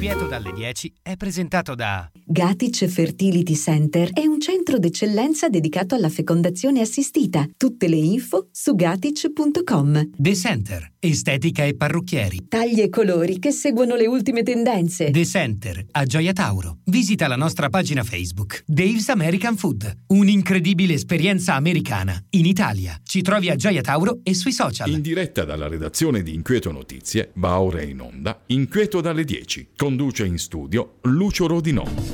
Inquieto dalle 10 è presentato da Gatic Fertility Center è un centro d'eccellenza dedicato alla fecondazione assistita. Tutte le info su gatic.com. The Center, estetica e parrucchieri. Tagli e colori che seguono le ultime tendenze. The Center, a Gioia Tauro. Visita la nostra pagina Facebook. Dave's American Food, un'incredibile esperienza americana in Italia. Ci trovi a Gioia Tauro e sui social. In diretta dalla redazione di Inquieto Notizie, va ora in onda Inquieto dalle 10. Conduce in studio Lucio Rodinò.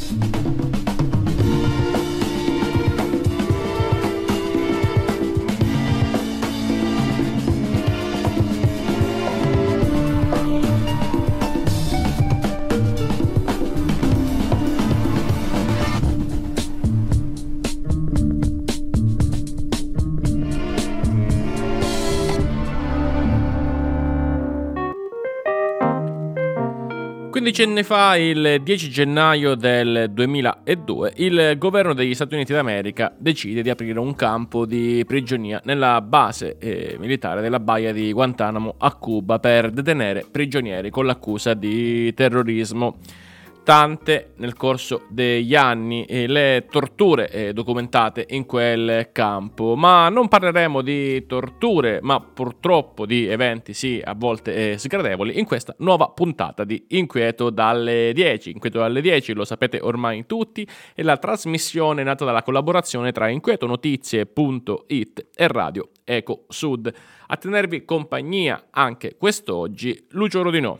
Anni fa, il 10 gennaio del 2002, il governo degli Stati Uniti d'America decide di aprire un campo di prigionia nella base militare della baia di Guantanamo a Cuba per detenere prigionieri con l'accusa di terrorismo. Tante nel corso degli anni le torture documentate in quel campo, ma non parleremo di torture, ma purtroppo di eventi sì a volte sgradevoli in questa nuova puntata di Inquieto dalle 10. Inquieto dalle 10 lo sapete ormai tutti, è la trasmissione nata dalla collaborazione tra inquietonotizie.it e Radio Eco Sud. A tenervi compagnia anche quest'oggi Lucio Rodinò.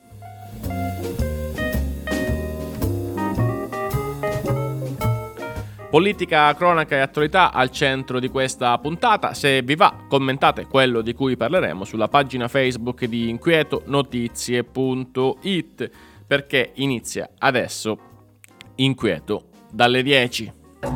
Politica, cronaca e attualità al centro di questa puntata. Se vi va, commentate quello di cui parleremo sulla pagina Facebook di inquietonotizie.it, perché inizia adesso Inquieto dalle 10.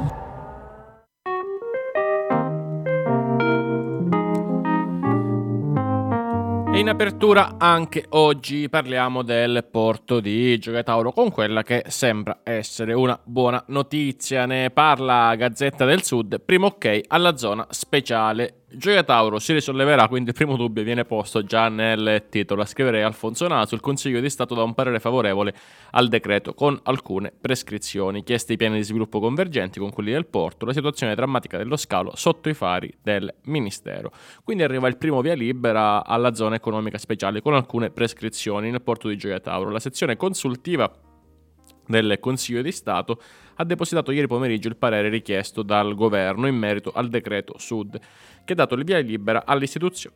E in apertura anche oggi parliamo del porto di Gioia Tauro con quella che sembra essere una buona notizia. Ne parla Gazzetta del Sud, primo ok alla zona speciale. Gioia Tauro si risolleverà, quindi il primo dubbio viene posto già nel titolo. A scrivere Alfonso Naso, il Consiglio di Stato dà un parere favorevole al decreto con alcune prescrizioni. Chiesti i piani di sviluppo convergenti con quelli del porto, la situazione drammatica dello scalo sotto i fari del Ministero. Quindi arriva il primo via libera alla zona economica speciale con alcune prescrizioni nel porto di Gioia Tauro. La sezione consultiva del Consiglio di Stato ha depositato ieri pomeriggio il parere richiesto dal governo in merito al decreto Sud, che ha dato il via libera all'istituzione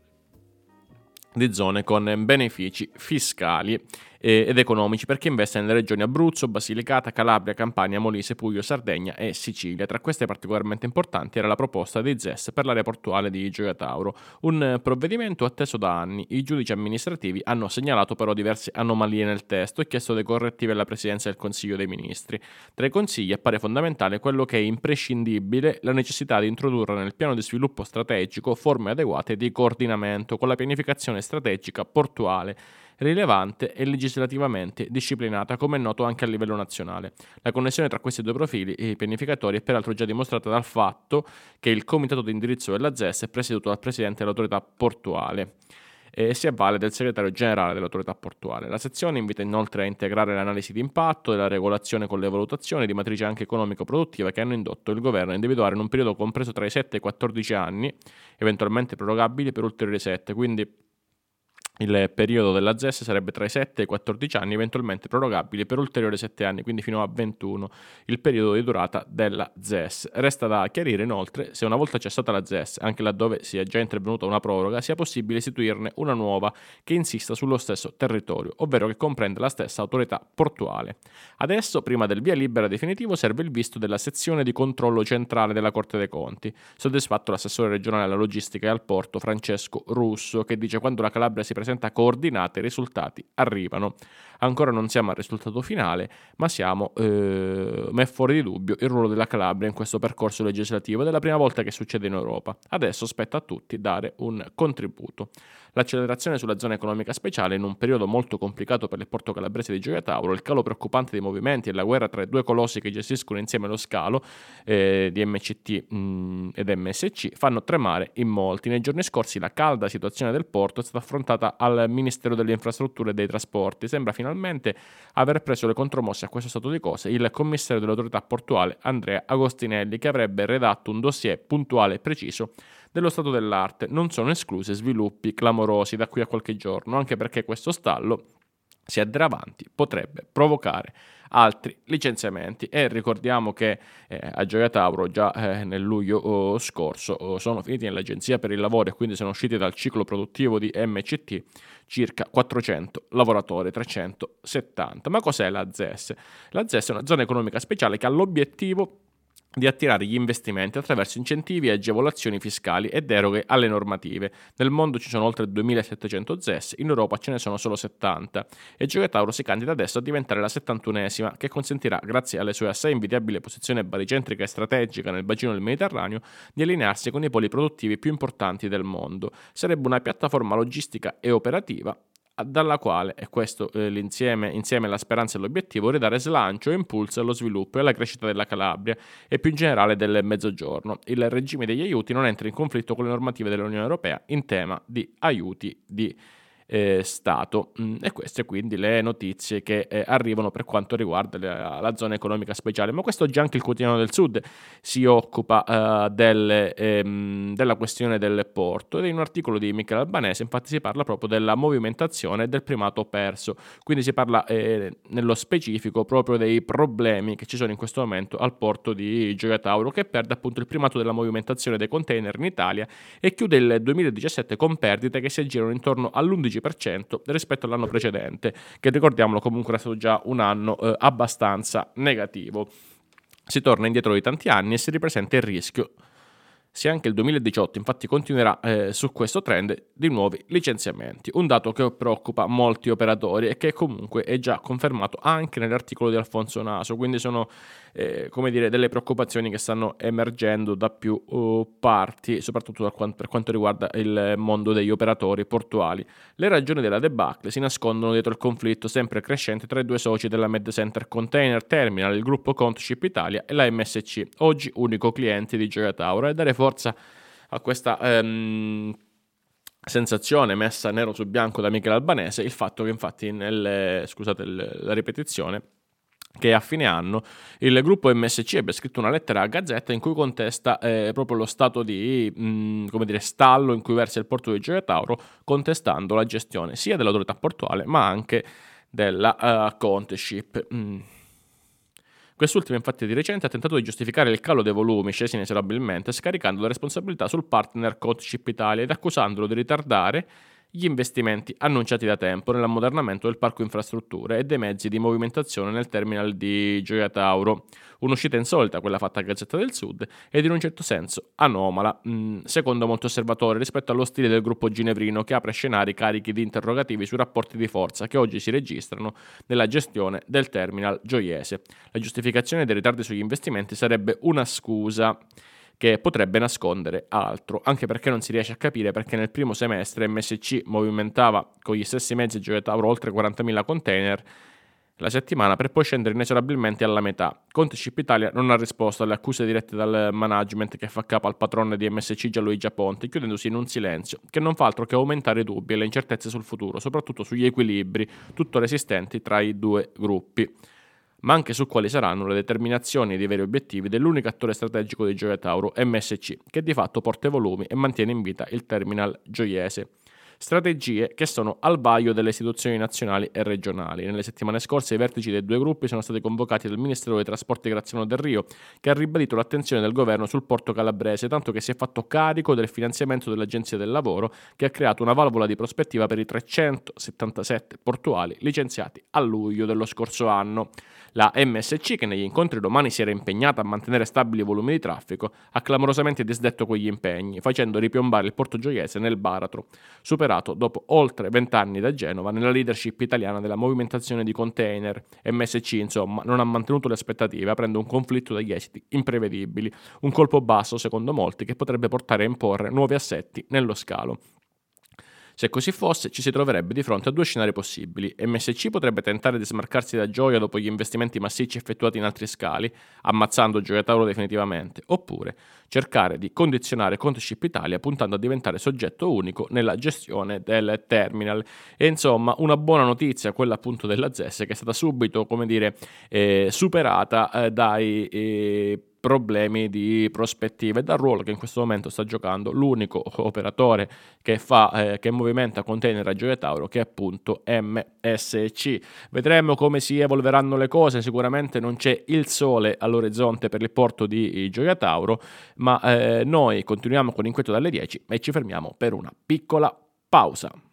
di zone con benefici fiscali ed economici per chi investe nelle regioni Abruzzo, Basilicata, Calabria, Campania, Molise, Puglia, Sardegna e Sicilia. Tra queste particolarmente importanti era la proposta dei ZES per l'area portuale di Gioia Tauro, un provvedimento atteso da anni. I giudici amministrativi hanno segnalato però diverse anomalie nel testo e chiesto dei correttivi alla Presidenza del Consiglio dei Ministri. Tra i consigli appare fondamentale quello che è imprescindibile, la necessità di introdurre nel piano di sviluppo strategico forme adeguate di coordinamento con la pianificazione strategica portuale rilevante e legislativamente disciplinata, come è noto anche a livello nazionale. La connessione tra questi due profili pianificatori è peraltro già dimostrata dal fatto che il comitato di indirizzo della ZES è presieduto dal presidente dell'autorità portuale e si avvale del segretario generale dell'autorità portuale. La sezione invita inoltre a integrare l'analisi di impatto della regolazione con le valutazioni di matrice anche economico-produttiva che hanno indotto il governo a individuare in un periodo compreso tra i 7 e i 14 anni, eventualmente prorogabili per ulteriori 7, quindi il periodo della ZES sarebbe tra i 7 e i 14 anni, eventualmente prorogabili per ulteriori 7 anni, quindi fino a 21, il periodo di durata della ZES. Resta da chiarire inoltre se una volta cessata la ZES, anche laddove sia già intervenuta una proroga, sia possibile istituirne una nuova che insista sullo stesso territorio, ovvero che comprenda la stessa autorità portuale. Adesso, prima del via libera definitivo, serve il visto della sezione di controllo centrale della Corte dei Conti. Soddisfatto l'assessore regionale alla logistica e al porto Francesco Russo, che dice: quando la Calabria si presenta coordinata i risultati arrivano. Ancora non siamo al risultato finale, ma è fuori di dubbio il ruolo della Calabria in questo percorso legislativo ed è la prima volta che succede in Europa. Adesso spetta a tutti dare un contributo. L'accelerazione sulla zona economica speciale in un periodo molto complicato per il porto calabrese di Gioia Tauro, il calo preoccupante dei movimenti e la guerra tra i due colossi che gestiscono insieme lo scalo di MCT ed MSC fanno tremare in molti. Nei giorni scorsi la calda situazione del porto è stata affrontata al Ministero delle Infrastrutture e dei Trasporti. Sembra finalmente finalmente aver preso le contromosse a questo stato di cose il commissario dell'autorità portuale Andrea Agostinelli, che avrebbe redatto un dossier puntuale e preciso dello stato dell'arte. Non sono esclusi sviluppi clamorosi da qui a qualche giorno, anche perché questo stallo, se andrà avanti, potrebbe provocare altri licenziamenti. E ricordiamo che a Gioia Tauro già nel luglio scorso sono finiti nell'Agenzia per il Lavoro e quindi sono usciti dal ciclo produttivo di MCT circa 400 lavoratori, 370. Ma cos'è la ZES? La ZES è una zona economica speciale che ha l'obiettivo di attirare gli investimenti attraverso incentivi e agevolazioni fiscali e deroghe alle normative. Nel mondo ci sono oltre 2700 ZES, in Europa ce ne sono solo 70 e Gioia Tauro si candida adesso a diventare la 71esima, che consentirà, grazie alle sue assai invidiabili posizione baricentrica e strategica nel bacino del Mediterraneo, di allinearsi con i poli produttivi più importanti del mondo. Sarebbe una piattaforma logistica e operativa dalla quale, e questo insieme alla speranza e l'obiettivo, ridare slancio e impulso allo sviluppo e alla crescita della Calabria e più in generale del Mezzogiorno. Il regime degli aiuti non entra in conflitto con le normative dell'Unione Europea in tema di aiuti di Stato. E queste quindi le notizie che arrivano per quanto riguarda la zona economica speciale. Ma questo già anche il Quotidiano del Sud si occupa della questione del porto, ed in un articolo di Michele Albanese infatti si parla proprio della movimentazione e del primato perso, quindi si parla nello specifico proprio dei problemi che ci sono in questo momento al porto di Gioia Tauro, che perde appunto il primato della movimentazione dei container in Italia e chiude il 2017 con perdite che si aggirano intorno all'11% rispetto all'anno precedente, che ricordiamolo comunque era stato già un anno abbastanza negativo. Si torna indietro di tanti anni e si ripresenta il rischio, se anche il 2018 infatti continuerà su questo trend, di nuovi licenziamenti, un dato che preoccupa molti operatori e che comunque è già confermato anche nell'articolo di Alfonso Naso, quindi sono delle preoccupazioni che stanno emergendo da più parti, soprattutto per quanto riguarda il mondo degli operatori portuali. Le ragioni della debacle si nascondono dietro il conflitto sempre crescente tra i due soci della Medcenter Container Terminal, il gruppo Contship Italia e la MSC, oggi unico cliente di Gioia Tauro, e dare forza a questa sensazione messa nero su bianco da Michele Albanese il fatto che infatti la ripetizione, che a fine anno il gruppo MSC abbia scritto una lettera a Gazzetta in cui contesta proprio lo stato di stallo in cui versa il porto di Gioia Tauro, contestando la gestione sia dell'autorità portuale ma anche della Contship. Quest'ultimo infatti di recente ha tentato di giustificare il calo dei volumi scesi inesorabilmente scaricando la responsabilità sul partner Contship Italia ed accusandolo di ritardare gli investimenti annunciati da tempo nell'ammodernamento del parco infrastrutture e dei mezzi di movimentazione nel terminal di Gioia Tauro. Un'uscita insolita, quella fatta a Gazzetta del Sud, ed in un certo senso anomala, secondo molti osservatori, rispetto allo stile del gruppo ginevrino, che apre scenari carichi di interrogativi sui rapporti di forza che oggi si registrano nella gestione del terminal gioiese. La giustificazione dei ritardi sugli investimenti sarebbe una scusa che potrebbe nascondere altro, anche perché non si riesce a capire perché nel primo semestre MSC movimentava con gli stessi mezzi Gioia Tauro oltre 40.000 container la settimana per poi scendere inesorabilmente alla metà. Contship Italia non ha risposto alle accuse dirette dal management che fa capo al patrono di MSC Gianluigi Ponte, chiudendosi in un silenzio che non fa altro che aumentare i dubbi e le incertezze sul futuro, soprattutto sugli equilibri tuttora esistenti tra i due gruppi, ma anche su quali saranno le determinazioni dei veri obiettivi dell'unico attore strategico di Gioia Tauro, MSC, che di fatto porta i volumi e mantiene in vita il terminal gioiese. Strategie che sono al vaglio delle istituzioni nazionali e regionali. Nelle settimane scorse i vertici dei due gruppi sono stati convocati dal Ministero dei Trasporti Graziano Del Rio, che ha ribadito l'attenzione del governo sul porto calabrese, tanto che si è fatto carico del finanziamento dell'Agenzia del Lavoro, che ha creato una valvola di prospettiva per i 377 portuali licenziati a luglio dello scorso anno. La MSC, che negli incontri romani si era impegnata a mantenere stabili i volumi di traffico, ha clamorosamente disdetto quegli impegni, facendo ripiombare il porto gioiese nel baratro, superato dopo oltre 20 anni da Genova nella leadership italiana della movimentazione di container. MSC, insomma, non ha mantenuto le aspettative, aprendo un conflitto dagli esiti imprevedibili, un colpo basso, secondo molti, che potrebbe portare a imporre nuovi assetti nello scalo. Se così fosse, ci si troverebbe di fronte a due scenari possibili. MSC potrebbe tentare di smarcarsi da Gioia dopo gli investimenti massicci effettuati in altri scali, ammazzando Gioia Tauro definitivamente, oppure cercare di condizionare Conteship Italia puntando a diventare soggetto unico nella gestione del terminal. E insomma, una buona notizia, quella appunto della ZES, che è stata subito, superata dai problemi di prospettiva e dal ruolo che in questo momento sta giocando l'unico operatore che movimenta container a Gioia Tauro, che è appunto MSC. Vedremo come si evolveranno le cose. Sicuramente non c'è il sole all'orizzonte per il porto di Gioia Tauro, ma noi continuiamo con Inquieto dalle 10 e ci fermiamo per una piccola pausa.